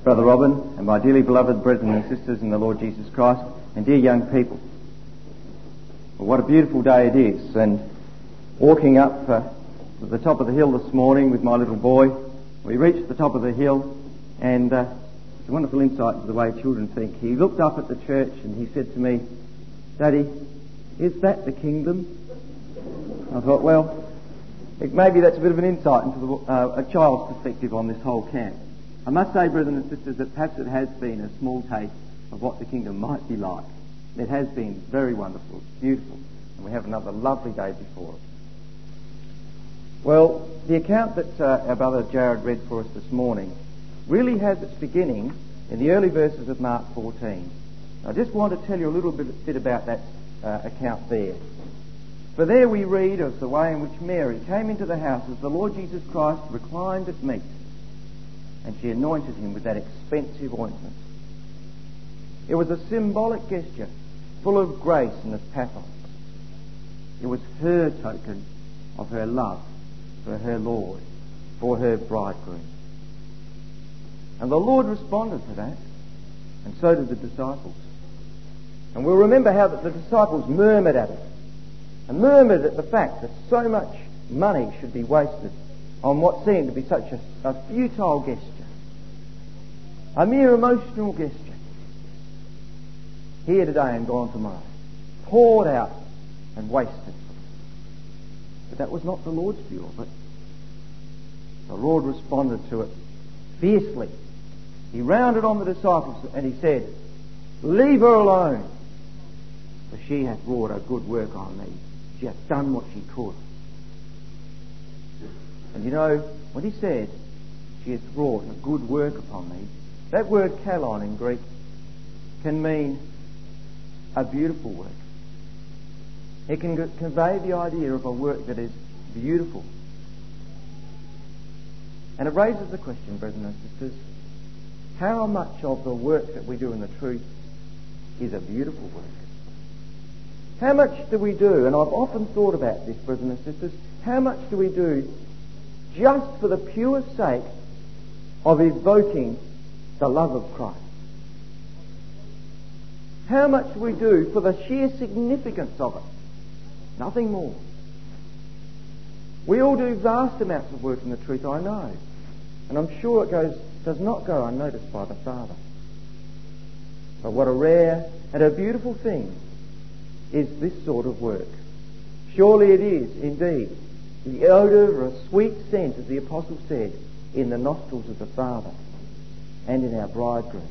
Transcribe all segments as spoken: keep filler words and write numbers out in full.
Brother Robin, and my dearly beloved brethren and sisters in the Lord Jesus Christ, and dear young people. Well, what a beautiful day it is, and walking up uh, to the top of the hill this morning with my little boy, we reached the top of the hill, and uh, it's a wonderful insight into the way children think. He looked up at the church and he said to me, "Daddy, is that the kingdom?" I thought, well, it, maybe that's a bit of an insight into the, uh, a child's perspective on this whole camp. I must say, brethren and sisters, that perhaps it has been a small taste of what the kingdom might be like. It has been very wonderful, it's beautiful, and we have another lovely day before us. Well, the account that uh, our brother Jared read for us this morning really has its beginning in the early verses of Mark fourteen. I just want to tell you a little bit, bit about that uh, account there. For there we read of the way in which Mary came into the house as the Lord Jesus Christ reclined at meat, and she anointed him with that expensive ointment. It was a symbolic gesture full of grace and of pathos. It was her token of her love for her Lord, for her bridegroom. And the Lord responded to that, and so did the disciples. And we'll remember how that the disciples murmured at it, and murmured at the fact that so much money should be wasted on what seemed to be such a, a futile gesture, a mere emotional gesture. Here today and gone tomorrow, poured out and wasted. But that was not the Lord's view of it. The Lord responded to it fiercely. He rounded on the disciples and he said, "Leave her alone, for she hath wrought a good work on me. She hath done what she could." And you know, when he said, "She hath wrought a good work upon me," that word kalon in Greek can mean a beautiful work. It can convey the idea of a work that is beautiful. And it raises the question, brethren and sisters, how much of the work that we do in the truth is a beautiful work? How much do we do, and I've often thought about this, brethren and sisters, how much do we do just for the pure sake of evoking the love of Christ? How much do we do for the sheer significance of it? Nothing more. We all do vast amounts of work in the truth, I know. And I'm sure it goes does not go unnoticed by the Father. But what a rare and a beautiful thing is this sort of work. Surely it is, indeed, the odour of a sweet scent, as the Apostle said, in the nostrils of the Father and in our bridegroom.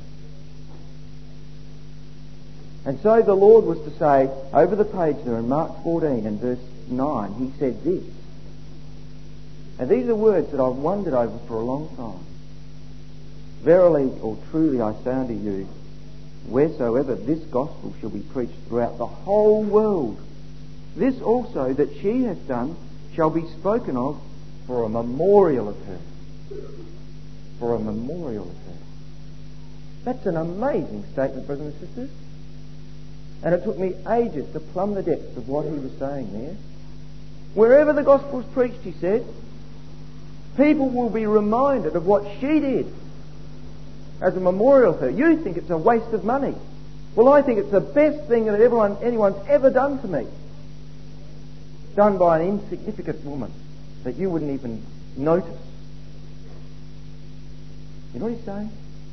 And so the Lord was to say, over the page there in Mark fourteen and verse nine, he said this. And these are words that I've wondered over for a long time. "Verily or truly I say unto you, wheresoever this gospel shall be preached throughout the whole world, this also that she hath done shall be spoken of for a memorial of her." For a memorial of her. That's an amazing statement, brothers and sisters. And it took me ages to plumb the depths of what he was saying there. Wherever the gospel's preached, he said, people will be reminded of what she did as a memorial of her. You think it's a waste of money. Well, I think it's the best thing that everyone, anyone's ever done to me. Done by an insignificant woman that you wouldn't even notice. You know what he's saying?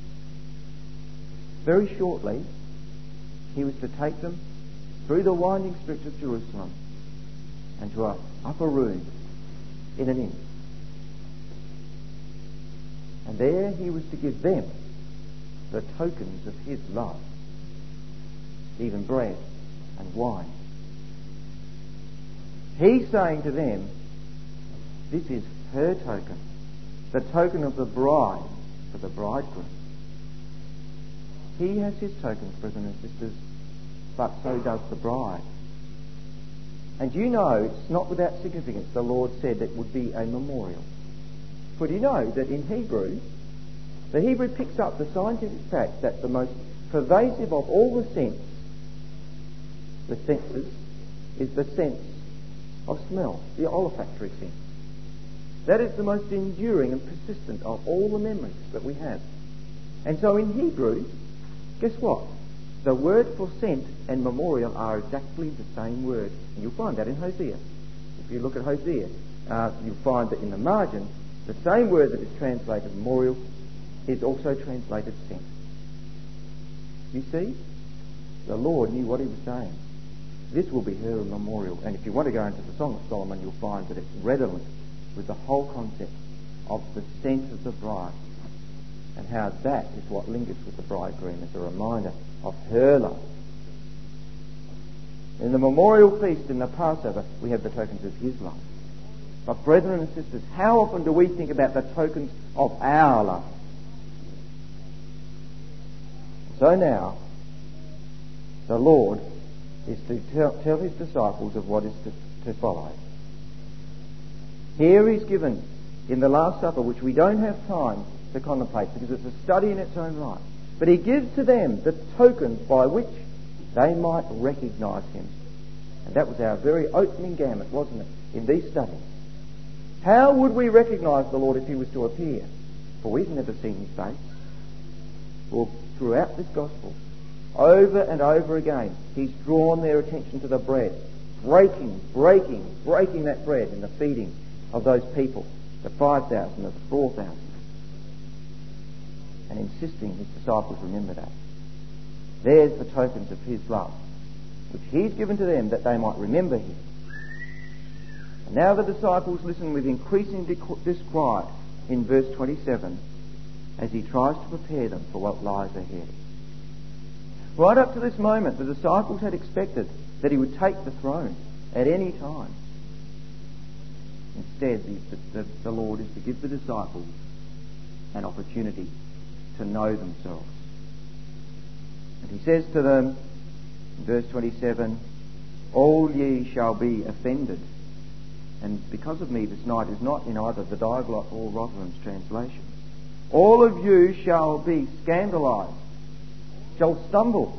Very shortly, he was to take them through the winding streets of Jerusalem and to an upper room in an inn. And there he was to give them the tokens of his love, even bread and wine. He's saying to them, this is her token, the token of the bride for the bridegroom. He has his tokens, brothers and sisters, but so does the bride. And you know, it's not without significance the Lord said it would be a memorial. For do you know that in Hebrew, the Hebrew picks up the scientific fact that the most pervasive of all the sense, the senses, is the sense of smell, the olfactory sense. That is the most enduring and persistent of all the memories that we have. And so in Hebrew, guess what? The word for sent and memorial are exactly the same word. And you'll find that in Hosea. If you look at Hosea, uh, you'll find that in the margin, the same word that is translated memorial is also translated sent. You see? The Lord knew what he was saying. This will be her memorial. And if you want to go into the Song of Solomon, you'll find that it's redolent with the whole concept of the scent of the bride, and how that is what lingers with the bridegroom as a reminder of her love. In the memorial feast in the Passover, we have the tokens of his love. But brethren and sisters, how often do we think about the tokens of our love? So now, the Lord is to tell, tell his disciples of what is to, to follow. Here he's given, in the Last Supper, which we don't have time to contemplate because it's a study in its own right, but he gives to them the tokens by which they might recognise him. And that was our very opening gamut, wasn't it, in these studies. How would we recognise the Lord if he was to appear? For we've never seen his face. Well, throughout this gospel, over and over again, he's drawn their attention to the bread, breaking, breaking, breaking that bread in the feeding of those people, the five thousand, the four thousand, and insisting his disciples remember that. There's the tokens of his love, which he's given to them that they might remember him. And now the disciples listen with increasing disquiet in verse twenty-seven as he tries to prepare them for what lies ahead. Right up to this moment, the disciples had expected that he would take the throne at any time. Instead, the, the, the Lord is to give the disciples an opportunity to know themselves. And he says to them, in verse twenty-seven, all ye shall be offended. And because of me, this night is not in either the Diaglott or Rotherham's translation. All of you shall be scandalized, shall stumble.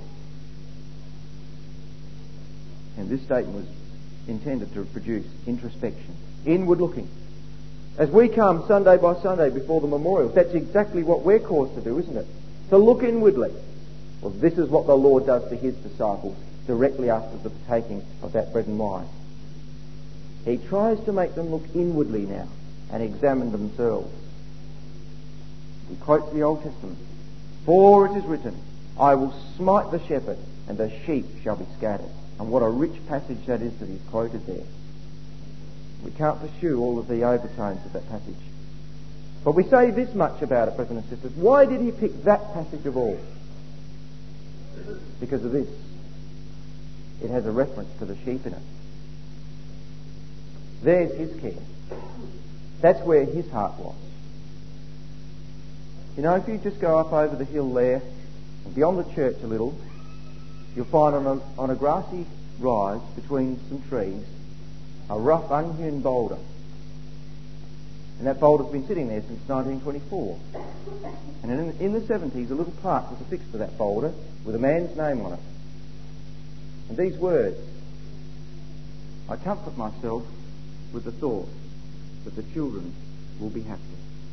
And this statement was intended to produce introspection, inward looking. As we come Sunday by Sunday before the memorial, that's exactly what we're caused to do, isn't it? To look inwardly. Well, this is what the Lord does to his disciples directly after the partaking of that bread and wine. He tries to make them look inwardly now and examine themselves. He quotes the Old Testament. For it is written, I will smite the shepherd, and the sheep shall be scattered. And what a rich passage that is that he's quoted there. We can't pursue all of the overtones of that passage. But we say this much about it, brothers and sisters. Why did he pick that passage of all? Because of this. It has a reference to the sheep in it. There's his care. That's where his heart was. You know, if you just go up over the hill there, and beyond the church a little, you'll find on a, on a grassy rise between some trees a rough unhewn boulder. And that boulder's been sitting there since nineteen twenty-four. And in, in the seventies, a little plaque was affixed to that boulder with a man's name on it. And these words, I comfort myself with the thought that the children will be happy.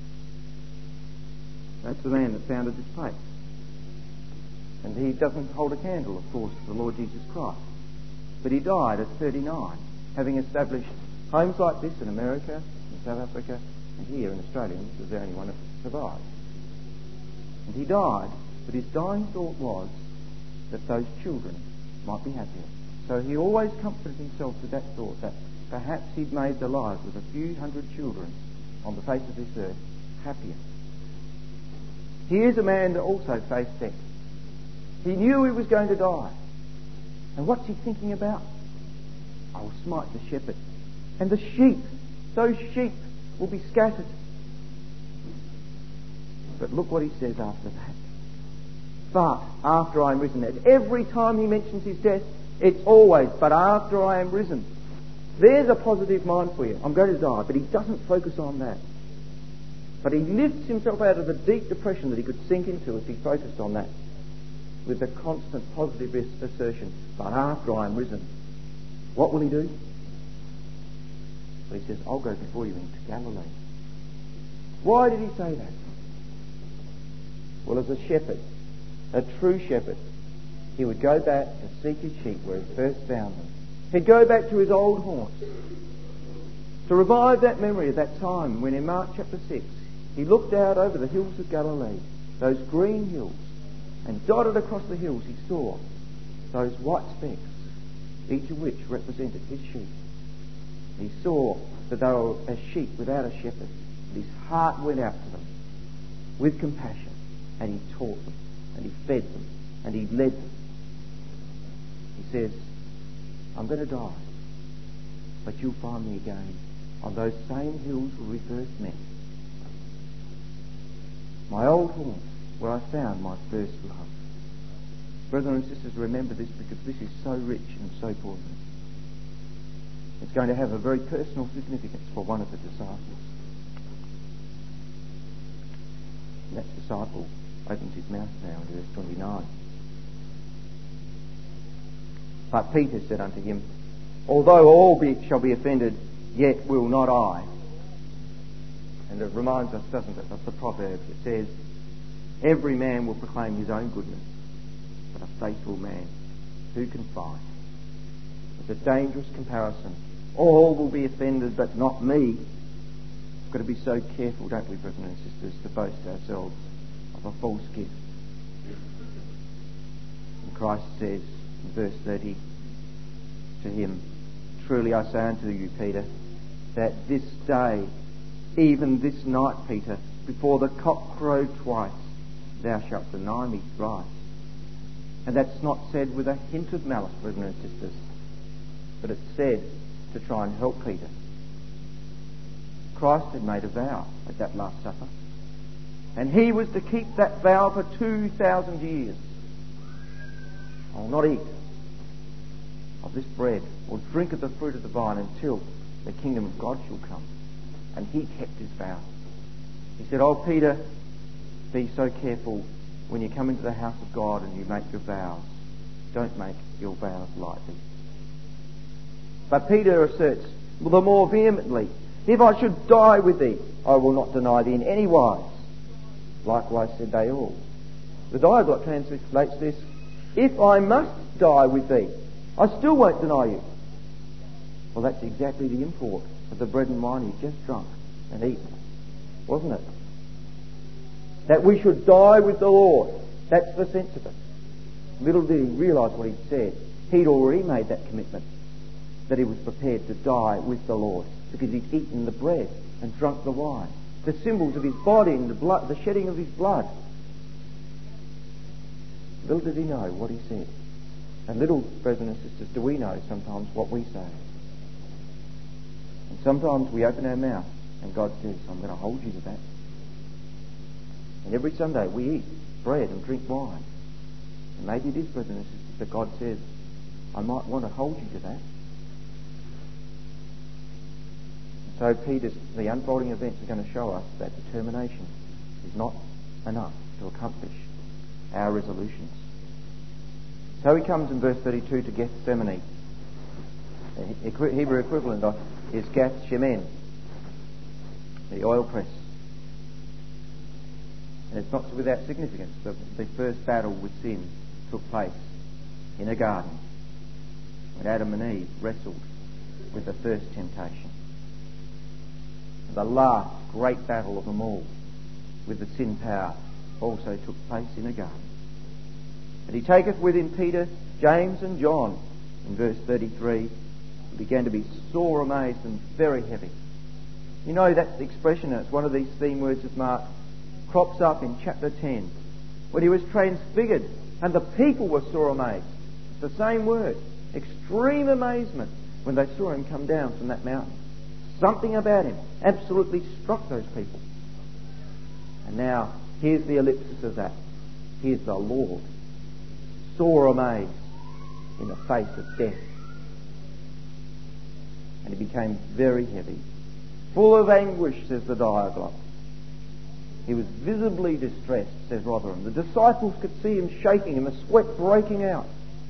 That's the man that founded this place. And he doesn't hold a candle, of course, to the Lord Jesus Christ. But he died at thirty-nine, having established homes like this in America, in South Africa, and here in Australia. This was the only one that survived. And he died, but his dying thought was that those children might be happier. So he always comforted himself with that thought, that perhaps he'd made the lives of a few hundred children on the face of this earth happier. Here's a man that also faced death. He knew he was going to die. And what's he thinking about? I will smite the shepherd. And the sheep, those sheep will be scattered. But look what he says after that. But after I am risen. And every time he mentions his death, it's always, but after I am risen. There's a positive mind for you. I'm going to die. But he doesn't focus on that. But he lifts himself out of the deep depression that he could sink into if he focused on that, with the constant positive assertion, but after I am risen. What will he do? Well, he says, I'll go before you into Galilee. Why did he say that? Well, as a shepherd, a true shepherd, he would go back to seek his sheep where he first found them. He'd go back to his old haunts to revive that memory of that time when in Mark chapter six he looked out over the hills of Galilee, those green hills, and dotted across the hills he saw those white specks, each of which represented his sheep. He saw that they were as sheep without a shepherd, and his heart went out to them with compassion, and he taught them, and he fed them, and he led them. He says, I'm going to die, but you'll find me again on those same hills where we first met. My old haunts, where I found my first love. Brothers and sisters, remember this, because this is so rich and so important. It's going to have a very personal significance for one of the disciples. And that disciple opens his mouth now in verse twenty-nine. But Peter said unto him, although all be, shall be offended, yet will not I. And it reminds us, doesn't it, of the proverb that says, every man will proclaim his own goodness, but a faithful man who can find? It's a dangerous comparison. All will be offended, but not me. We've got to be so careful, don't we, brothers and sisters, to boast ourselves of a false gift. And Christ says in verse thirty to him, truly I say unto you, Peter, that this day, even this night, Peter, before the cock crow twice, thou shalt deny me thrice. And that's not said with a hint of malice, brothers and sisters, but it's said to try and help Peter. Christ had made a vow at that Last Supper, and he was to keep that vow for two thousand years. I'll not eat of this bread or drink of the fruit of the vine until the kingdom of God shall come. And he kept his vow. He said, oh Peter, be so careful when you come into the house of God and you make your vows. Don't make your vows lightly. But Peter asserts the more vehemently, if I should die with thee, I will not deny thee in any wise. Likewise said they all. The Diaglott translates this, if I must die with thee, I still won't deny you. Well, that's exactly the import of the bread and wine he'd just drunk and eaten, wasn't it? That we should die with the Lord. That's the sense of it. Little did he realise what he'd said. He'd already made that commitment, that he was prepared to die with the Lord, because he'd eaten the bread and drunk the wine, the symbols of his body and the blood, the shedding of his blood. Little did he know what he said. And little, brothers and sisters, do we know sometimes what we say. And sometimes we open our mouth and God says, I'm going to hold you to that. And every Sunday we eat bread and drink wine. And maybe it is, brothers and sisters, that God says, I might want to hold you to that. And so Peter's, the unfolding events are going to show us that determination is not enough to accomplish our resolutions. So he comes in verse thirty-two to Gethsemane. The Hebrew equivalent is Gath Shemen, the oil press. And it's not without significance that the first battle with sin took place in a garden when Adam and Eve wrestled with the first temptation. And the last great battle of them all with the sin power also took place in a garden. And he taketh with him Peter, James and John. In verse thirty-three, he began to be sore amazed and very heavy. You know, that's the expression, and it's one of these theme words of Mark, crops up in chapter ten, when he was transfigured and the people were sore amazed. It's the same word, extreme amazement, when they saw him come down from that mountain. Something about him absolutely struck those people. And now, here's the ellipsis of that. Here's the Lord, sore amazed in the face of death. And he became very heavy, full of anguish, says the Diaglott. He was visibly distressed, says Rotherham. The disciples could see him shaking and the sweat breaking out.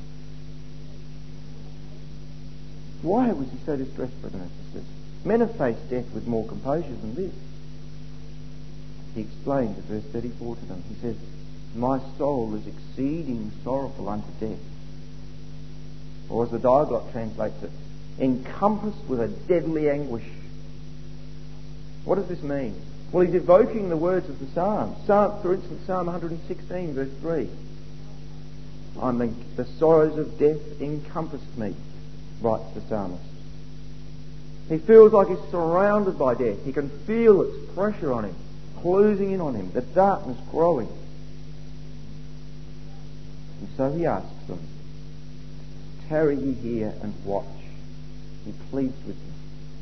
Why was he so distressed, brothers and sisters? Men have faced death with more composure than this. He explained in verse thirty-four to them. He says, My soul is exceeding sorrowful unto death. Or as the Diaglott translates it, encompassed with a deadly anguish. What does this mean? Well, he's evoking the words of the Psalms. Psalm, for instance, Psalm one sixteen, verse three. I'm the, the sorrows of death encompassed me, writes the psalmist. He feels like he's surrounded by death. He can feel its pressure on him, closing in on him, the darkness growing. And so he asks them, tarry ye here and watch. He pleads with them.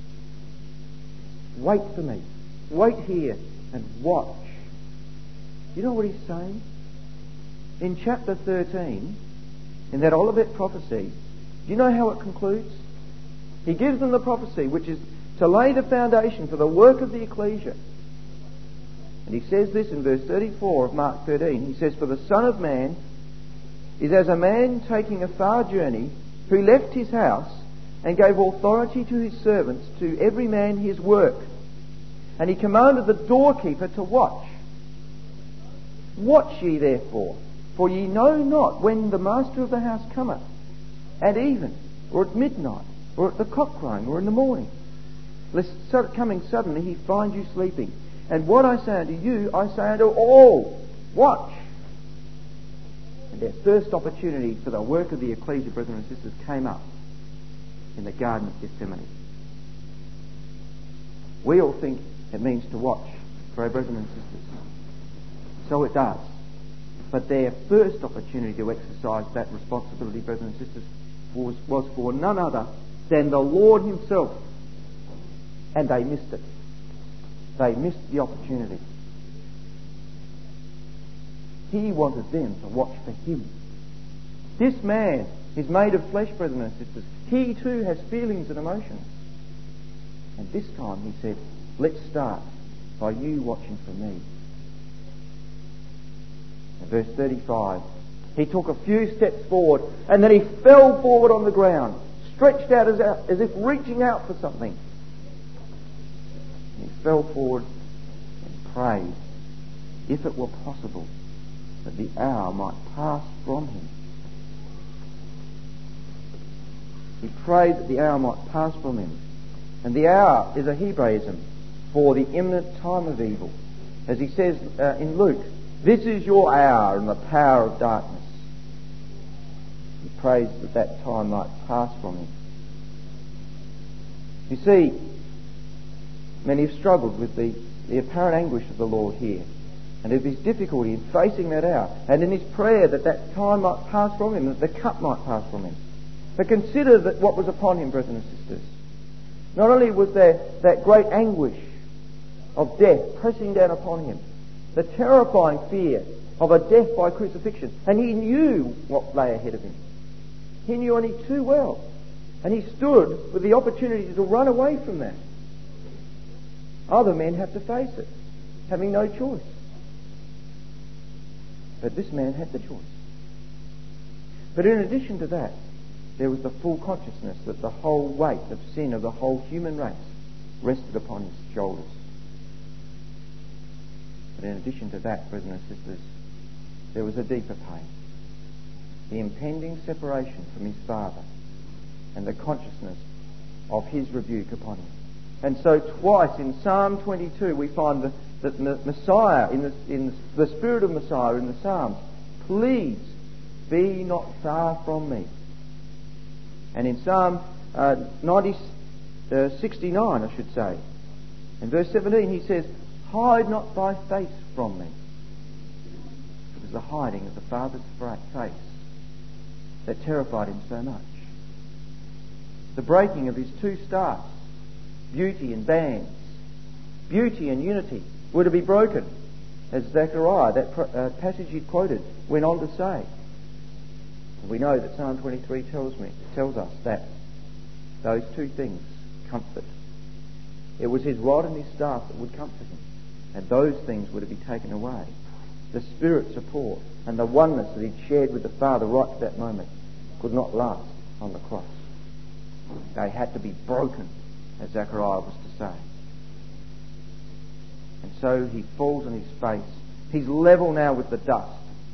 Wait for me. Wait here and watch. Do you know what he's saying? In chapter thirteen, in that Olivet prophecy, do you know how it concludes? He gives them the prophecy, which is to lay the foundation for the work of the ecclesia. And he says this in verse thirty-four of Mark thirteen. He says, for the Son of Man is as a man taking a far journey, who left his house and gave authority to his servants, to every man his work. And he commanded the doorkeeper to watch. Watch ye therefore, for ye know not when the master of the house cometh, at even, or at midnight, or at the cock crowing, or in the morning, lest coming suddenly he find you sleeping. And what I say unto you, I say unto all, watch. And their first opportunity for the work of the ecclesia, brethren and sisters, came up in the Garden of Gethsemane. We all think it means to watch for our brethren and sisters. So it does. But their first opportunity to exercise that responsibility, brethren and sisters, was, was for none other than the Lord himself. And they missed it. They missed the opportunity. He wanted them to watch for him. This man is made of flesh, brethren and sisters. He too has feelings and emotions. And this time he said, let's start by you watching for me. In verse thirty-five, he took a few steps forward and then he fell forward on the ground, stretched out as, as if reaching out for something. He fell forward and prayed, if it were possible, that the hour might pass from him. He prayed that the hour might pass from him. And the hour is a Hebraism for the imminent time of evil. As he says uh, in Luke, this is your hour and the power of darkness. He prays that that time might pass from him. You see, many have struggled with the, the apparent anguish of the Lord here, and of his difficulty in facing that hour, and in his prayer that that time might pass from him, that the cup might pass from him. But consider that what was upon him, brethren and sisters. Not only was there that great anguish of death pressing down upon him, the terrifying fear of a death by crucifixion, and he knew what lay ahead of him. He knew only too well, and he stood with the opportunity to run away from that. Other men have to face it, having no choice. But this man had the choice. But in addition to that, there was the full consciousness that the whole weight of sin of the whole human race rested upon his shoulders. But in addition to that, brethren and sisters, there was a deeper pain. The impending separation from his Father and the consciousness of his rebuke upon him. And so twice in Psalm twenty-two we find that, that Messiah, in the, in the spirit of Messiah in the Psalms, please be not far from me. And in Psalm uh, ninety, uh, sixty-nine, I should say, in verse seventeen he says, hide not thy face from me. It was the hiding of the Father's face that terrified him so much. The breaking of his two staffs, beauty and bands, beauty and unity, were to be broken, as Zechariah, that uh, passage he quoted, went on to say. We know that Psalm twenty-three tells me tells us that those two things comfort. It was his rod and his staff that would comfort him, and those things were to be taken away. The Spirit support and the oneness that he'd shared with the Father right to that moment could not last on the cross. They had to be broken, as Zechariah was to say. And so he falls on his face. He's level now with the dust.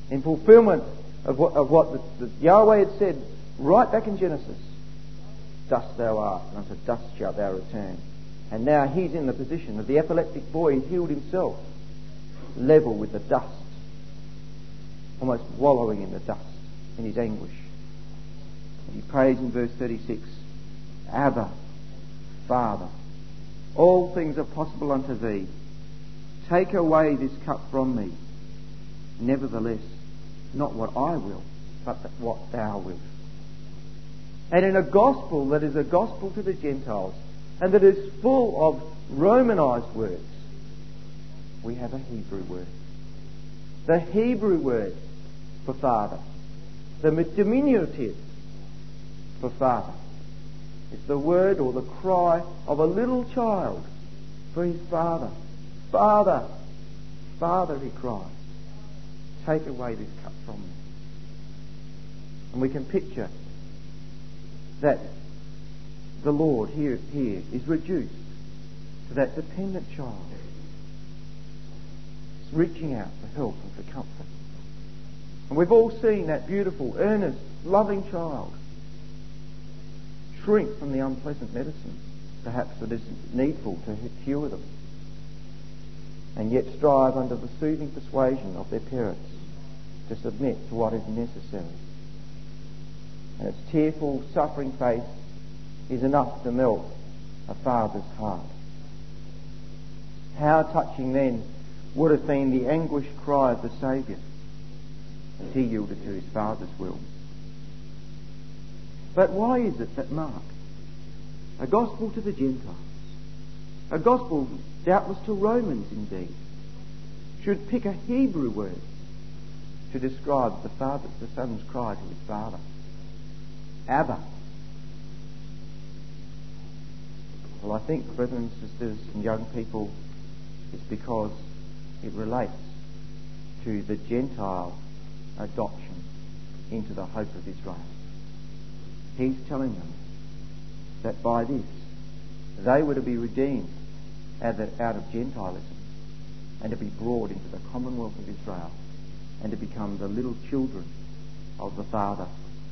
in fulfillment of what, of what the, the Yahweh had said right back in Genesis. Dust thou art, and unto dust shalt thou return. And now he's in the position of the epileptic boy who healed himself, level with the dust, almost wallowing in the dust in his anguish. And he prays in verse thirty-six, Abba, Father, all things are possible unto thee. Take away this cup from me. Nevertheless, not what I will, but what thou wilt. And in a gospel that is a gospel to the Gentiles, and that is full of Romanized words, we have a Hebrew word. The Hebrew word for Father, the diminutive for Father, is the word or the cry of a little child for his father. Father, Father, he cries, take away this cup from me. And we can picture that the Lord here, here is reduced to that dependent child, reaching out for help and for comfort. And we've all seen that beautiful, earnest, loving child shrink from the unpleasant medicine, perhaps that is needful to cure them, and yet strive under the soothing persuasion of their parents to submit to what is necessary. And its tearful, suffering face is enough to melt a father's heart. How touching then would have been the anguished cry of the Saviour as he yielded to his Father's will. But why is it that Mark, a gospel to the Gentiles, a gospel doubtless to Romans indeed, should pick a Hebrew word to describe the father, the son's cry to his father? Abba. Well, I think, brothers and sisters and young people, it's because it relates to the Gentile adoption into the hope of Israel. He's telling them that by this they were to be redeemed out of, out of Gentilism and to be brought into the commonwealth of Israel and to become the little children of the Father.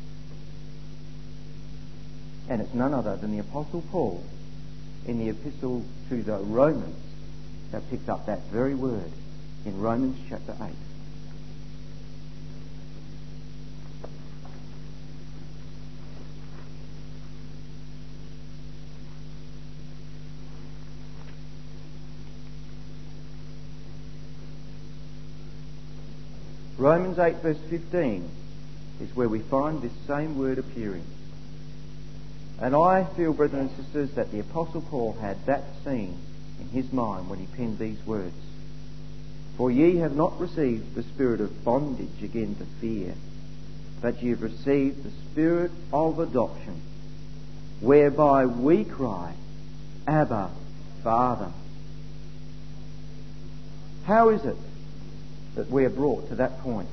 And it's none other than the Apostle Paul in the epistle to the Romans that picked up that very word in Romans chapter eight. Romans eight verse fifteen is where we find this same word appearing. And I feel, brothers and sisters, that the Apostle Paul had that scene in his mind when he penned these words. For ye have not received the spirit of bondage again to fear, but ye have received the spirit of adoption, whereby we cry, Abba, Father. How is it that we are brought to that point?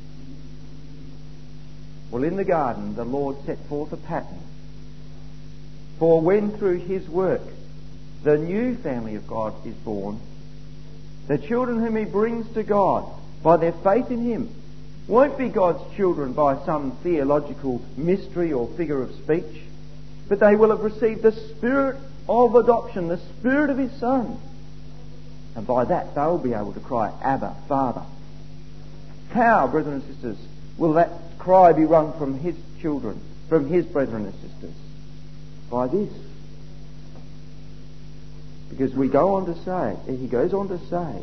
Well, in the garden, the Lord set forth a pattern. For when through his work the new family of God is born, the children whom he brings to God by their faith in him won't be God's children by some theological mystery or figure of speech, but they will have received the spirit of adoption, the spirit of his Son. And by that they'll be able to cry, Abba, Father. How, brethren and sisters, will that cry be wrung from his children, from his brethren and sisters? By this. Because we go on to say, he goes on to say,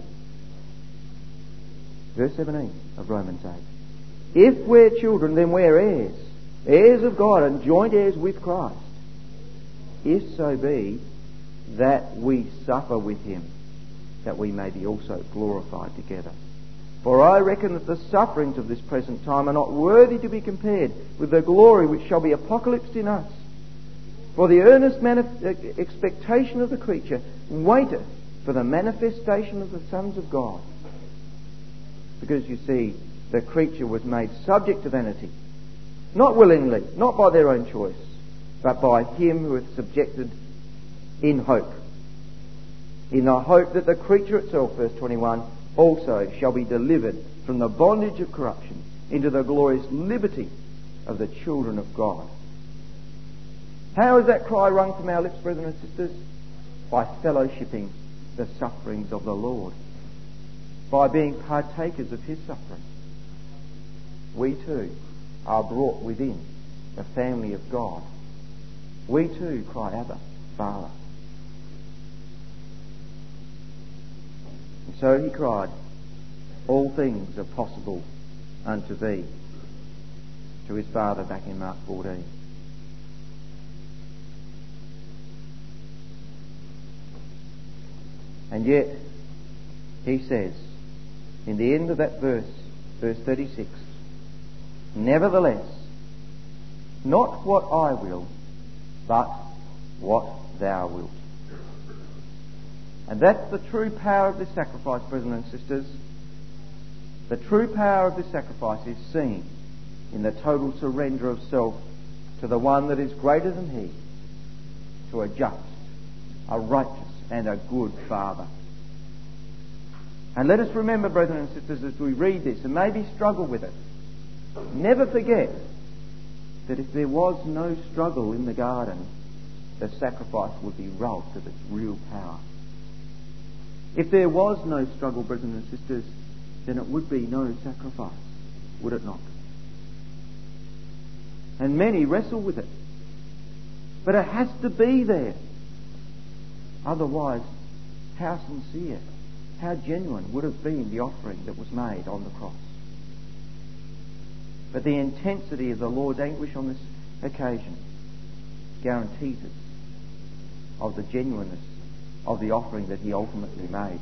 verse seventeen of Romans eight, if we're children, then we're heirs, heirs of God and joint heirs with Christ, if so be that we suffer with him, that we may be also glorified together. For I reckon that the sufferings of this present time are not worthy to be compared with the glory which shall be apocalypsed in us. For the earnest manif- expectation of the creature waiteth for the manifestation of the sons of God. Because you see, the creature was made subject to vanity, not willingly, not by their own choice, but by him who hath subjected in hope. In the hope that the creature itself, verse twenty-one, also shall be delivered from the bondage of corruption into the glorious liberty of the children of God. How is that cry rung from our lips, brethren and sisters? By fellowshipping the sufferings of the Lord, by being partakers of his suffering. We too are brought within the family of God. We too cry, Abba, Father. And so he cried, all things are possible unto thee, to his Father back in Mark fourteen. And yet, he says, in the end of that verse, verse thirty-six, nevertheless, not what I will, but what thou wilt. And that's the true power of this sacrifice, brethren and sisters. The true power of this sacrifice is seen in the total surrender of self to the one that is greater than he, to a just, a righteous, and a good Father. And let us remember, brethren and sisters, as we read this and maybe struggle with it, never forget that if there was no struggle in the garden, the sacrifice would be robbed of its real power. If there was no struggle, brethren and sisters, then it would be no sacrifice, would it not? And many wrestle with it. But it has to be there. Otherwise, how sincere, how genuine would have been the offering that was made on the cross? But the intensity of the Lord's anguish on this occasion guarantees us of the genuineness of the offering that he ultimately made.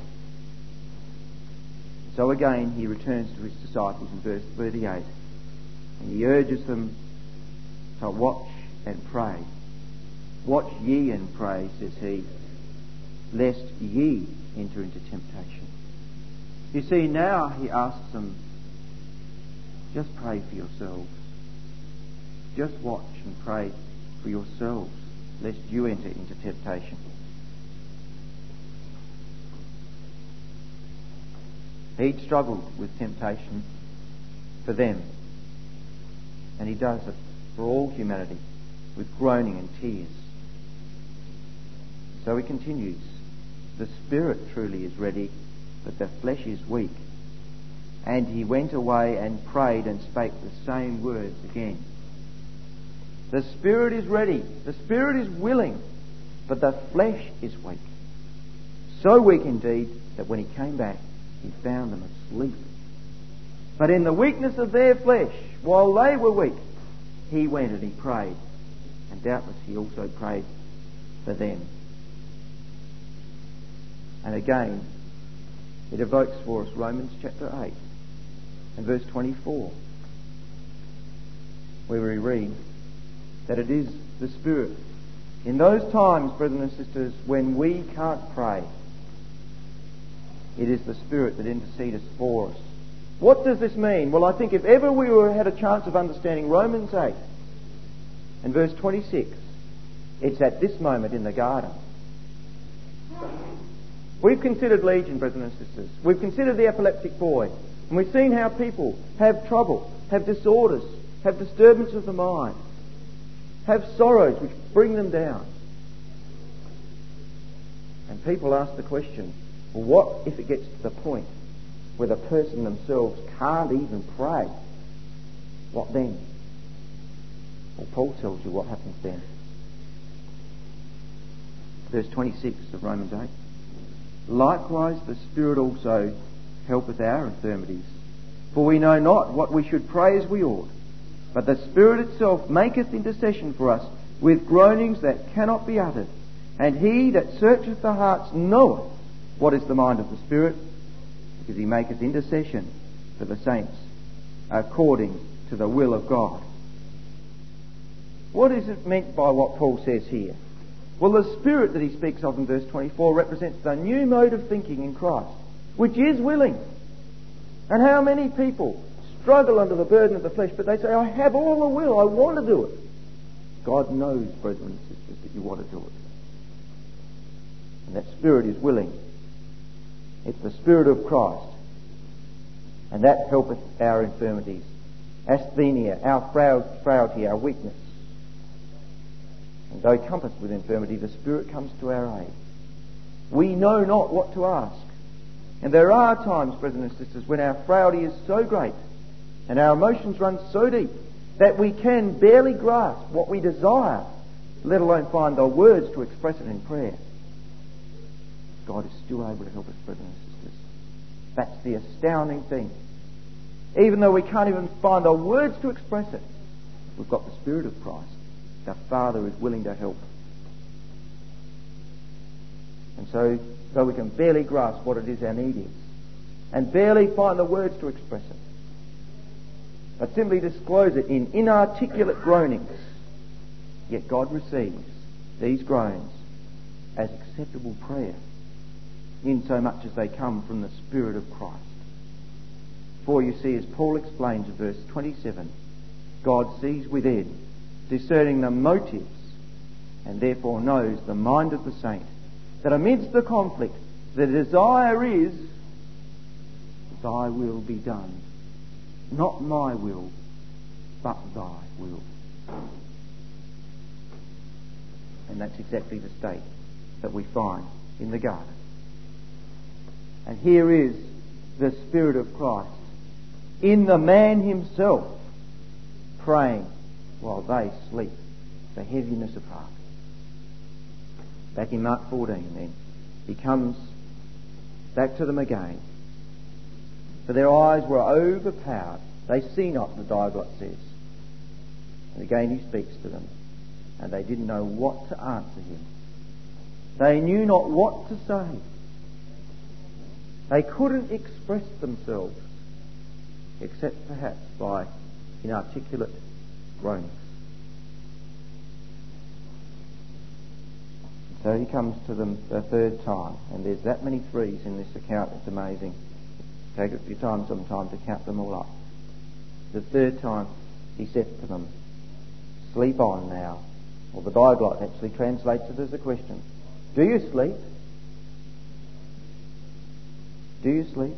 So again he returns to his disciples in verse thirty-eight, and he urges them to watch and pray. Watch ye and pray, says he, lest ye enter into temptation. You see, now he asks them, just pray for yourselves. Just watch and pray for yourselves, lest you enter into temptation. He'd struggled with temptation for them, and he does it for all humanity with groaning and tears. So he continues, the spirit truly is ready, but the flesh is weak. And he went away and prayed and spake the same words again. The spirit is ready, the spirit is willing, but the flesh is weak. So weak indeed that when he came back, he found them asleep. But in the weakness of their flesh, while they were weak, he went and he prayed. And doubtless he also prayed for them. And again, it evokes for us Romans chapter eight and verse twenty-four, where we read that it is the Spirit. In those times, brethren and sisters, when we can't pray, it is the Spirit that intercedes for us. What does this mean? Well, I think if ever we were, had a chance of understanding Romans eight and verse twenty-six, it's at this moment in the garden. We've considered Legion, brethren and sisters. We've considered the epileptic boy. And we've seen how people have trouble, have disorders, have disturbance of the mind, have sorrows which bring them down. And people ask the question, well, what if it gets to the point where the person themselves can't even pray? What then? Well, Paul tells you what happens then. Verse twenty-six of Romans eight. Likewise the Spirit also helpeth our infirmities. For we know not what we should pray as we ought, but the Spirit itself maketh intercession for us with groanings that cannot be uttered. And he that searcheth the hearts knoweth what is the mind of the Spirit, because he maketh intercession for the saints according to the will of God. What is it meant by what Paul says here? Well, the Spirit that he speaks of in verse twenty-four represents the new mode of thinking in Christ, which is willing. And how many people struggle under the burden of the flesh, but they say, I have all the will, I want to do it. God knows, brethren and sisters, that you want to do it. And that Spirit is willing. It's the Spirit of Christ. and that helpeth our infirmities. Asthenia, our frailty, our weakness. And though compassed with infirmity, the Spirit comes to our aid. We know not what to ask. And there are times, brothers and sisters, when our frailty is so great and our emotions run so deep that we can barely grasp what we desire, let alone find the words to express it in prayer. God is still able to help us, brothers and sisters. That's the astounding thing. Even though we can't even find the words to express it, we've got the Spirit of Christ. The Father is willing to help. And so, though we can barely grasp what it is our need is, and barely find the words to express it, but simply disclose it in inarticulate groanings, yet God receives these groans as acceptable prayer, insomuch as they come from the Spirit of Christ. For you see, as Paul explains in verse twenty-seven, God sees within, discerning the motives, and therefore knows the mind of the saint, that amidst the conflict, the desire is, thy will be done. Not my will, but thy will. And that's exactly the state that we find in the garden. And here is the Spirit of Christ in the man himself, praying while they sleep, the heaviness of heart. Back in Mark fourteen then, he comes back to them again. For their eyes were overpowered. They see not, the Diaglott says. And again he speaks to them. And they didn't know what to answer him. They knew not what to say. They couldn't express themselves, except perhaps by inarticulate groanings. So he comes to them the third time, and there's that many threes in this account. It's amazing. Take a few times sometime to count them all up. The third time he said to them, sleep on now. Well, the Diaglott actually translates it as a question. Do you sleep? Do you sleep?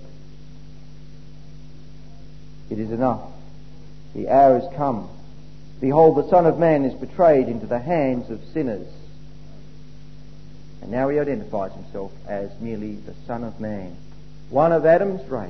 It is enough. The hour has come. Behold, the Son of Man is betrayed into the hands of sinners. And now he identifies himself as merely the Son of Man, one of Adam's race.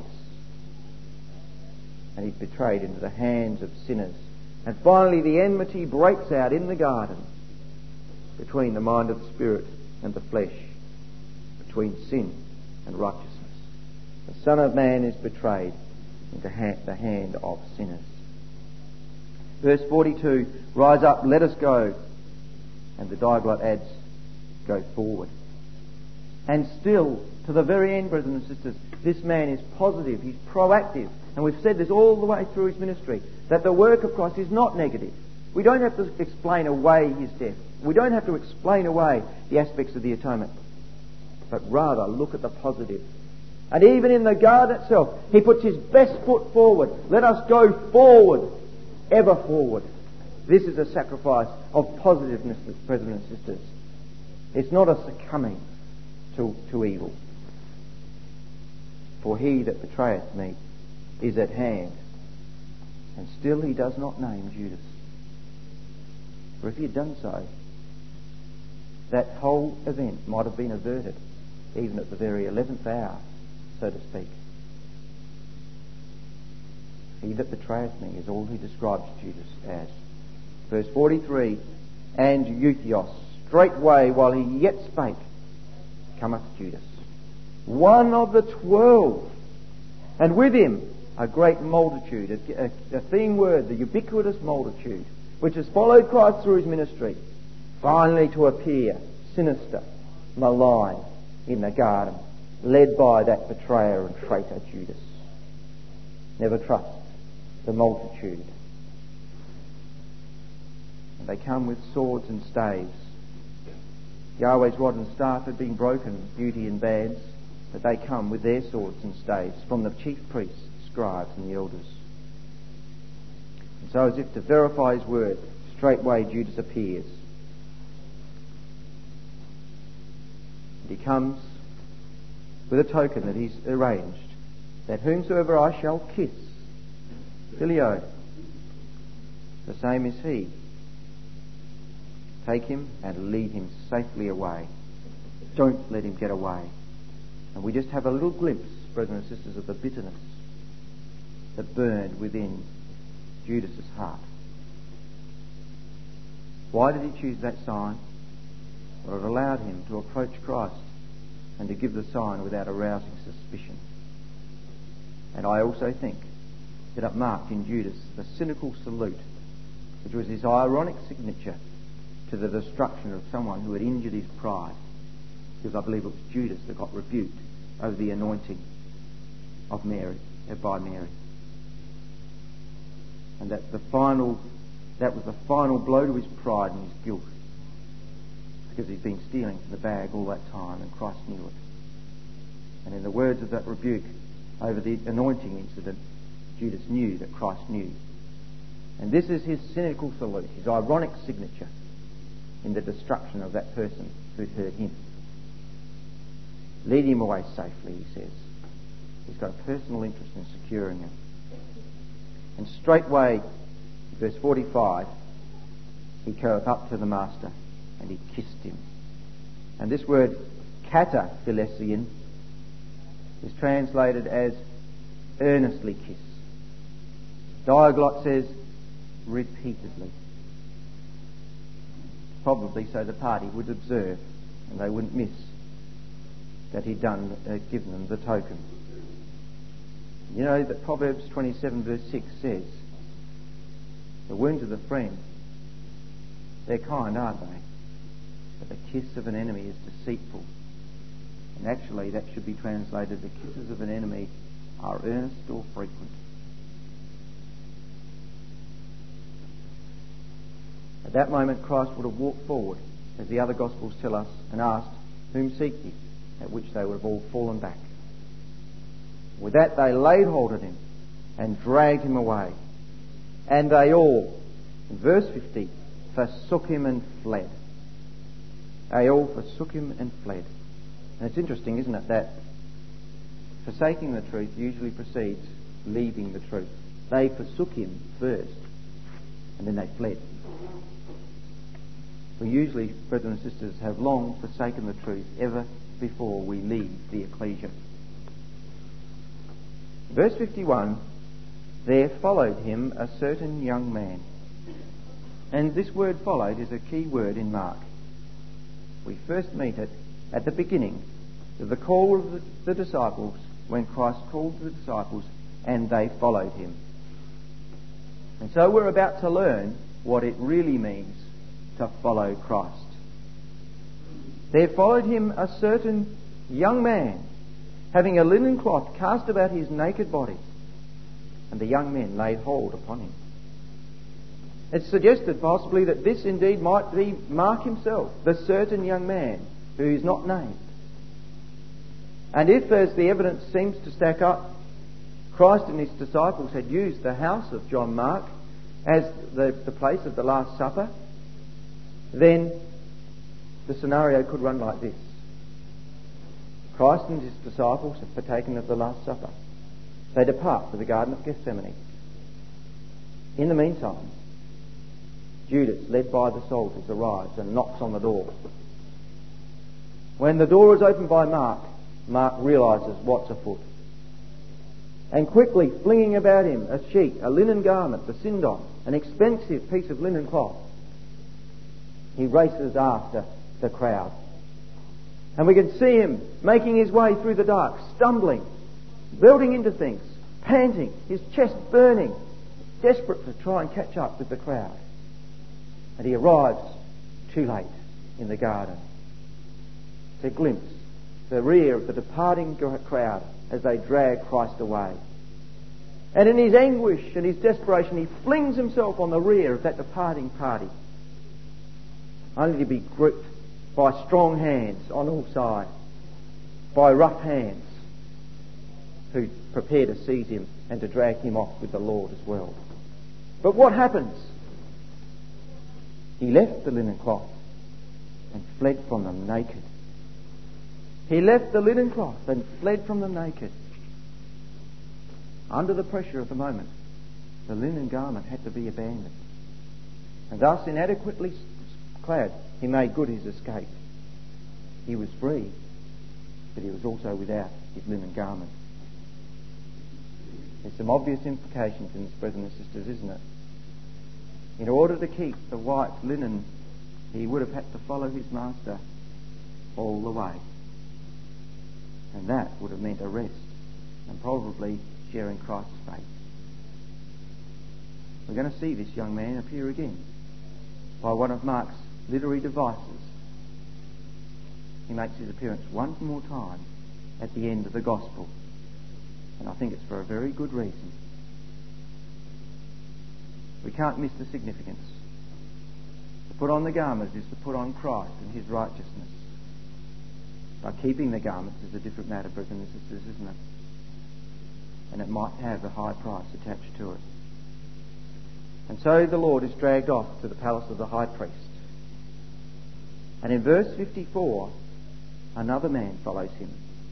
And he's betrayed into the hands of sinners. And finally the enmity breaks out in the garden between the mind of the Spirit and the flesh, between sin and righteousness. The Son of Man is betrayed into ha- the hand of sinners. Verse forty-two, rise up, let us go. And the Diaglott adds, go forward. And still, to the very end, brothers and sisters, this man is positive, he's proactive. And we've said this all the way through his ministry, that the work of Christ is not negative. We don't have to explain away his death. We don't have to explain away the aspects of the atonement. But rather look at the positive. And even in the garden itself, he puts his best foot forward. Let us go forward, ever forward. This is a sacrifice of positiveness, brothers and sisters. It's not a succumbing to, to evil. For he that betrayeth me is at hand. And still he does not name Judas. For if he had done so, that whole event might have been averted, even at the very eleventh hour, so to speak. He that betrayeth me is all he describes Judas as. Verse forty-three, and Euthios, straightway while he yet spake, cometh Judas, one of the twelve, and with him a great multitude, a, a, a theme word, the ubiquitous multitude, which has followed Christ through his ministry, finally to appear sinister, malign in the garden, led by that betrayer and traitor Judas. Never trust the multitude. And they come with swords and staves. Yahweh's rod and staff had been broken, beauty and bads, but they come with their swords and staves from the chief priests, scribes and the elders. And so, as if to verify his word, straightway Judas appears. And he comes with a token that he's arranged that whomsoever I shall kiss, Phileo, the same is he. Take him and lead him safely away. Don't let him get away. And we just have a little glimpse, brothers and sisters, of the bitterness that burned within Judas's heart. Why did he choose that sign? Well, it allowed him to approach Christ and to give the sign without arousing suspicion. And I also think that it marked in Judas the cynical salute, which was his ironic signature to the destruction of someone who had injured his pride, because I believe it was Judas that got rebuked over the anointing of Mary, by Mary. And that the final, that was the final blow to his pride and his guilt, because he'd been stealing from the bag all that time, and Christ knew it. And in the words of that rebuke over the anointing incident, Judas knew that Christ knew. And this is his cynical salute, his ironic signature in the destruction of that person who'd hurt him. Lead him away safely, he says. He's got a personal interest in securing him. And straightway, verse forty-five, he goeth up to the master and he kissed him. And this word kataphilesion is translated as earnestly kiss. Diaglott says repeatedly. Probably so the party would observe and they wouldn't miss that he'd done, uh, given them the token. You know that Proverbs twenty-seven verse six says, the wounds of the friend, they're kind, aren't they? But the kiss of an enemy is deceitful. And actually that should be translated, the kisses of an enemy are earnest or frequent. At that moment Christ would have walked forward, as the other Gospels tell us, and asked, whom seek ye? At which they would have all fallen back. With that they laid hold of him and dragged him away. And they all, in verse fifty, forsook him and fled. They all forsook him and fled. And it's interesting, isn't it, that forsaking the truth usually precedes leaving the truth. They forsook him first, and then they fled. We usually, brothers and sisters, have long forsaken the truth ever before we leave the ecclesia. Verse fifty-one, there followed him a certain young man. And this word followed is a key word in Mark. We first meet it at the beginning of the call of the, the disciples, when Christ called the disciples and they followed him. And so we're about to learn what it really means to follow Christ. There followed him a certain young man, having a linen cloth cast about his naked body, and the young men laid hold upon him. It's suggested possibly that this indeed might be Mark himself, the certain young man who is not named. And if, as the evidence seems to stack up, Christ and his disciples had used the house of John Mark as the, the place of the Last Supper, then the scenario could run like this. Christ and his disciples have partaken of the Last Supper. They depart for the Garden of Gethsemane. In the meantime, Judas, led by the soldiers, arrives and knocks on the door. When the door is opened by Mark, Mark realises what's afoot. And quickly flinging about him a sheet, a linen garment, the sindon, an expensive piece of linen cloth, he races after the crowd. And we can see him making his way through the dark, stumbling, building into things, panting, his chest burning, desperate to try and catch up with the crowd. And he arrives too late in the garden to glimpse the rear of the departing crowd as they drag Christ away. And in his anguish and his desperation, he flings himself on the rear of that departing party, only to be gripped by strong hands on all sides, by rough hands who prepare to seize him and to drag him off with the Lord as well. But what happens? He left the linen cloth and fled from them naked. He left the linen cloth and fled from them naked. under the pressure of the moment, the linen garment had to be abandoned. And thus, inadequately clad, he made good his escape. He was free, but he was also without his linen garment. There's some obvious implications in this, brothers and sisters, isn't it? In order to keep the white linen, he would have had to follow his master all the way. And that would have meant arrest and probably sharing Christ's fate. We're going to see this young man appear again by one of Mark's literary devices. He makes his appearance one more time at the end of the Gospel, and I think it's for a very good reason. We can't miss the significance. To put on the garment is to put on Christ and his righteousness. By keeping the garments is a different matter, brothers and sisters, isn't it? And it might have a high price attached to it. And so the Lord is dragged off to the palace of the high priest. And in verse fifty-four, another man follows him.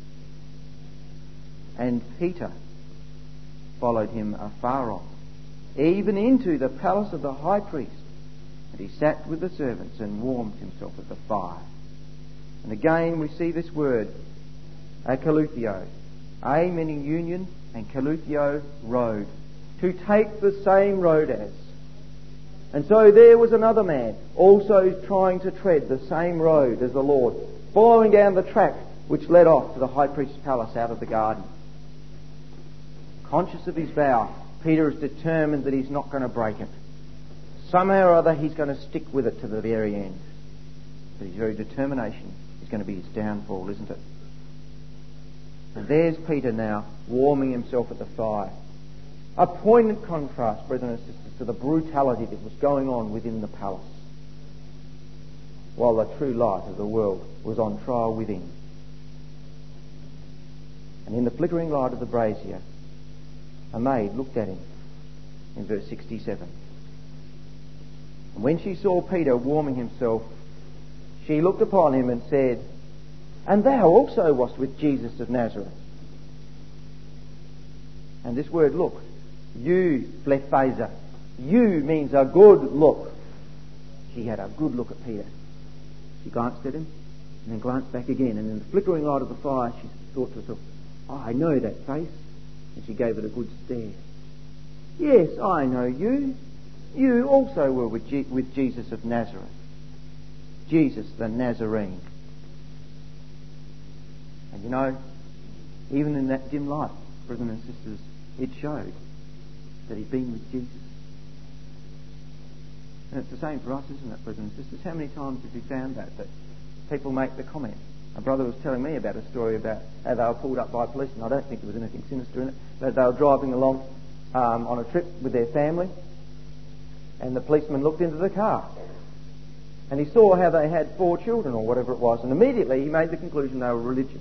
And Peter followed him afar off, even into the palace of the high priest. And he sat with the servants and warmed himself at the fire. And again we see this word, akaluthio. A meaning union, and kaluthio, road. To take the same road as. And so there was another man also trying to tread the same road as the Lord, following down the track which led off to the high priest's palace out of the garden. Conscious of his vow, Peter is determined that he's not going to break it. Somehow or other he's going to stick with it to the very end. But his very determination is going to be his downfall, isn't it? And there's Peter now, warming himself at the fire. A poignant contrast, brothers and sisters, to the brutality that was going on within the palace, while the true light of the world was on trial within. And in the flickering light of the brazier, a maid looked at him in verse sixty-seven. And when she saw Peter warming himself, she looked upon him and said, "And thou also wast with Jesus of Nazareth." And this word look, you, blephaser, you means a good look. She had a good look at Peter. She glanced at him and then glanced back again, and in the flickering light of the fire she thought to herself, "Oh, I know that face." And she gave it a good stare. "Yes, I know you. You also were with, G- with Jesus of Nazareth. Jesus the Nazarene." And you know, even in that dim light, brothers and sisters, it showed that he'd been with Jesus. And it's the same for us, isn't it, brothers and sisters? How many times have you found that? That people make the comment. A brother was telling me about a story about how they were pulled up by police, and I don't think there was anything sinister in it, but they were driving along um, on a trip with their family, and the policeman looked into the car. And he saw how they had four children or whatever it was, and immediately he made the conclusion they were religious.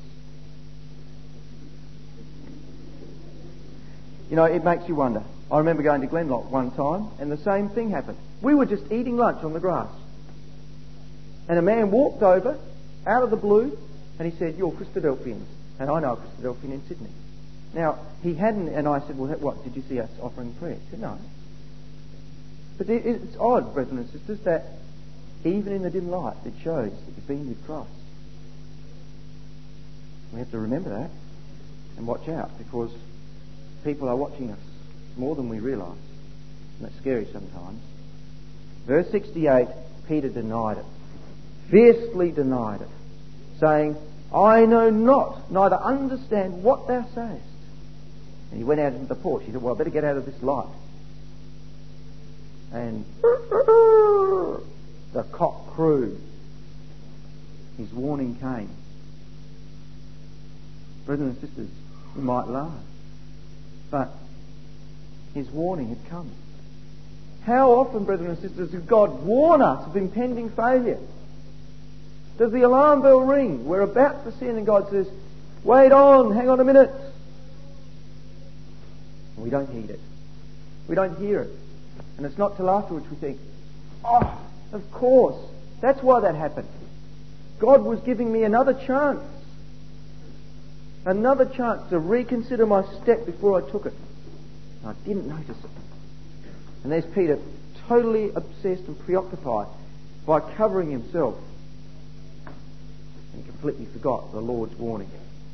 You know, it makes you wonder. I remember going to Glenlock one time, and the same thing happened. We were just eating lunch on the grass, and a man walked over, out of the blue, and he said, "You're Christadelphians." And I know a Christadelphian in Sydney. Now, he hadn't, and I said, "Well, what, did you see us offering prayer?" He said, "No." But it's odd, brothers and sisters, that even in the dim light, it shows that you've been with Christ. We have to remember that and watch out, because people are watching us more than we realise. And that's scary sometimes. Verse sixty-eight, Peter denied it. Fiercely denied it, saying, "I know not, neither understand what thou sayest." And he went out into the porch. He said, "Well, I better get out of this light." And the cock crowed. His warning came. Brothers and sisters, you might laugh, but his warning had come. How often, brothers and sisters, does God warn us of impending failure? Does the alarm bell ring? We're about to sin and God says, "Wait on, hang on a minute." We don't heed it. We don't hear it. And it's not till afterwards we think, "Oh, of course, that's why that happened. God was giving me another chance. Another chance to reconsider my step before I took it." And I didn't notice it. And there's Peter, totally obsessed and preoccupied by covering himself. And he completely forgot the Lord's warning.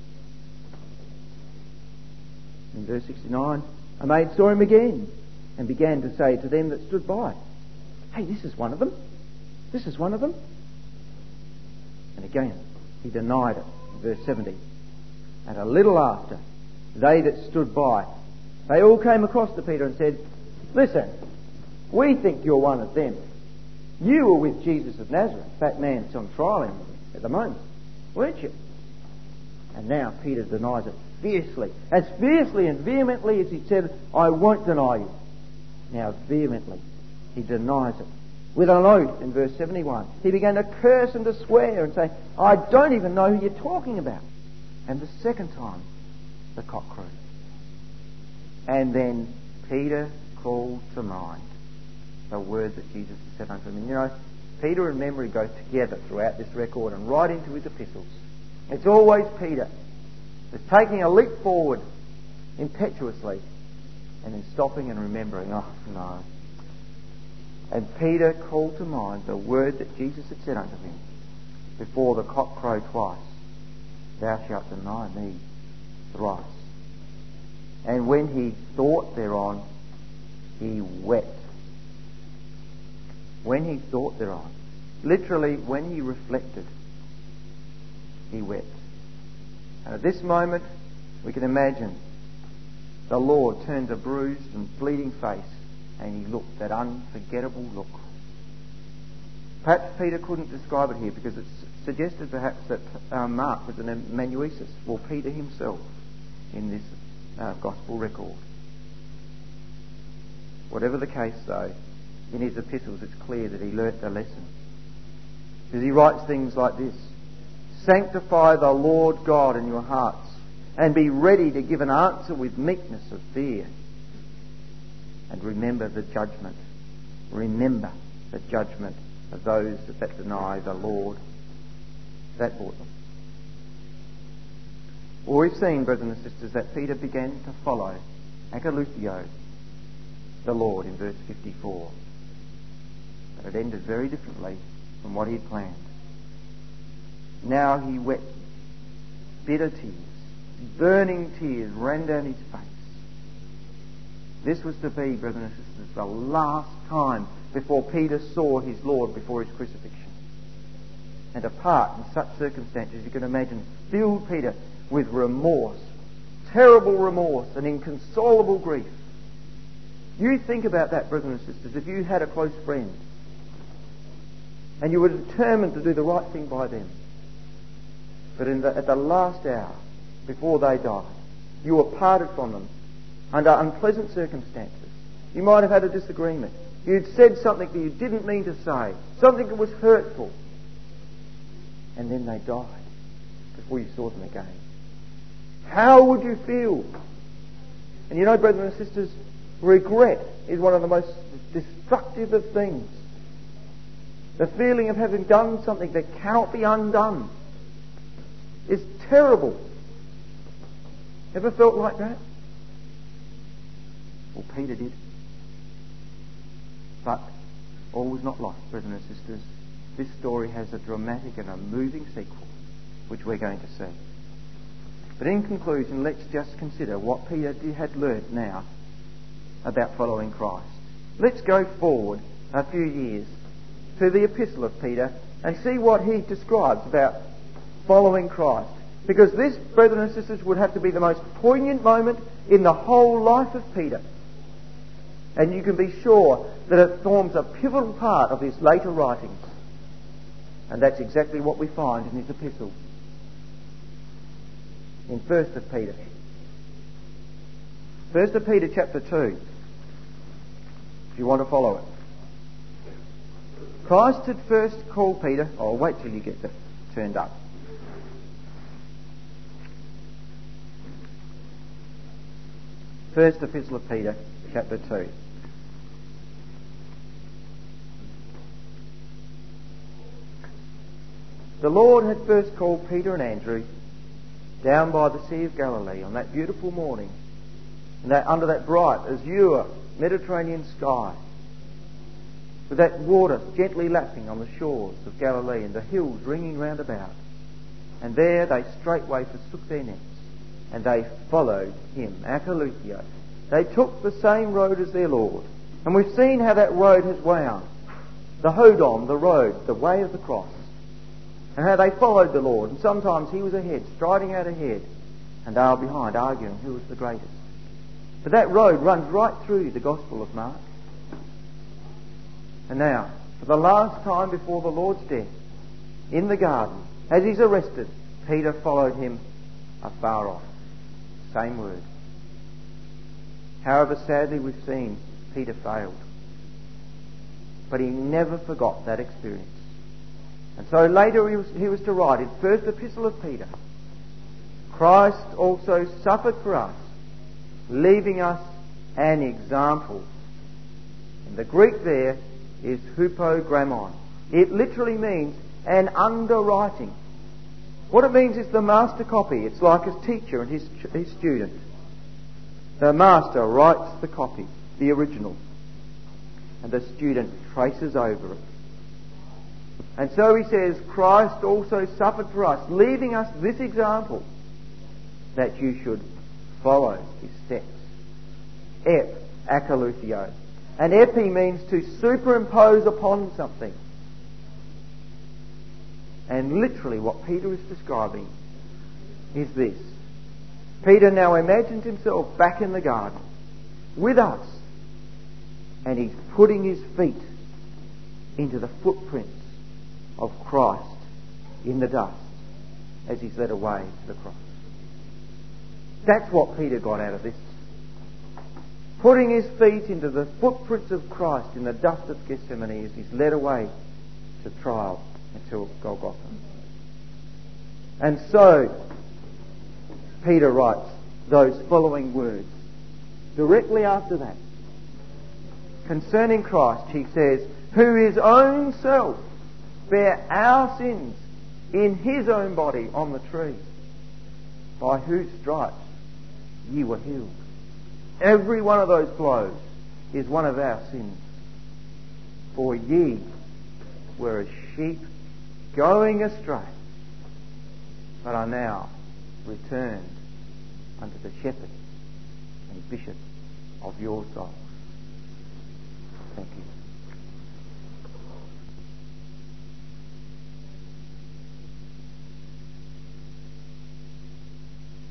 In verse sixty-nine, a maid saw him again and began to say to them that stood by, "Hey, this is one of them. This is one of them." And again, he denied it. In verse seventy. And a little after, they that stood by, they all came across to Peter and said, "Listen, we think you're one of them. You were with Jesus of Nazareth, that man that's on trial in, at the moment, weren't you?" And now Peter denies it fiercely, as fiercely and vehemently as he said, "I won't deny you." Now vehemently he denies it. With an oath in verse seventy-one, he began to curse and to swear and say, "I don't even know who you're talking about." And the second time, the cock crowed. And then Peter called to mind the word that Jesus had said unto him. And you know, Peter and memory go together throughout this record and right into his epistles. It's always Peter that's taking a leap forward impetuously and then stopping and remembering, "Oh, no." And Peter called to mind the word that Jesus had said unto him before the cock crowed twice, "Thou shalt deny me thrice." And when he thought thereon, he wept. When he thought thereon, literally when he reflected, he wept. And at this moment, we can imagine the Lord turned a bruised and bleeding face and he looked that unforgettable look. Perhaps Peter couldn't describe it here because it's suggested perhaps that uh, Mark was an amanuensis for Peter himself in this uh, gospel record. Whatever the case though, in his epistles it's clear that he learnt a lesson. Because he writes things like this: "Sanctify the Lord God in your hearts, and be ready to give an answer with meekness of fear. And remember the judgment. Remember the judgment of those that deny the Lord that bought them." Well, we've seen, brothers and sisters, that Peter began to follow akaluthio, the Lord, in verse fifty-four. But it ended very differently from what he had planned. Now he wept bitter tears, burning tears ran down his face. This was to be, brothers and sisters, the last time before Peter saw his Lord before his crucifixion. And apart in such circumstances, you can imagine, filled Peter with remorse, terrible remorse and inconsolable grief. You think about that, brothers and sisters, if you had a close friend and you were determined to do the right thing by them, but in the, at the last hour, before they died, you were parted from them under unpleasant circumstances. You might have had a disagreement. You'd said something that you didn't mean to say, something that was hurtful, and then they died before you saw them again. How would you feel? And you know, brothers and sisters, regret is one of the most destructive of things. The feeling of having done something that cannot be undone is terrible. Ever felt like that? Well, Peter did. But all was not lost, brothers and sisters. This story has a dramatic and a moving sequel, which we're going to see. But in conclusion, let's just consider what Peter had learnt now about following Christ. Let's go forward a few years to the epistle of Peter and see what he describes about following Christ. Because this, brothers and sisters, would have to be the most poignant moment in the whole life of Peter. And you can be sure that it forms a pivotal part of his later writings. And that's exactly what we find in his epistle. In First of Peter. First of Peter chapter two. If you want to follow it. Christ had first called Peter. Oh, wait till you get that turned up. First epistle of Peter, chapter two. The Lord had first called Peter and Andrew down by the Sea of Galilee on that beautiful morning and that under that bright azure Mediterranean sky, with that water gently lapping on the shores of Galilee and the hills ringing round about. And there they straightway forsook their nets, and they followed him, akoluthio. They took the same road as their Lord. And we've seen how that road has wound. The hodom, the road, the way of the cross. And how they followed the Lord. And sometimes he was ahead, striding out ahead, and they were behind, arguing who was the greatest. But that road runs right through the Gospel of Mark. And now, for the last time before the Lord's death, in the garden, as he's arrested, Peter followed him afar off. Same word. However, sadly, we've seen Peter failed. But he never forgot that experience. And so later he was, he was to write in First Epistle of Peter, Christ also suffered for us, leaving us an example. And the Greek there is hupogrammon. It literally means an underwriting. What it means is the master copy. It's like his teacher and his, his student. The master writes the copy, the original, and the student traces over it. And so he says, Christ also suffered for us, leaving us this example, that you should follow his steps. Ep, akoluthio. And epi means to superimpose upon something. And literally what Peter is describing is this. Peter now imagines himself back in the garden with us, and he's putting his feet into the footprints of Christ in the dust as he's led away to the cross. That's what Peter got out of this. Putting his feet into the footprints of Christ in the dust of Gethsemane as he's led away to trial until Golgotha. And so Peter writes those following words. Directly after that, concerning Christ, he says, who his own self bare our sins in his own body on the tree, by whose stripes ye were healed. Every one of those blows is one of our sins. For ye were as sheep going astray, but are now returned unto the shepherd and bishop of your souls. Thank you.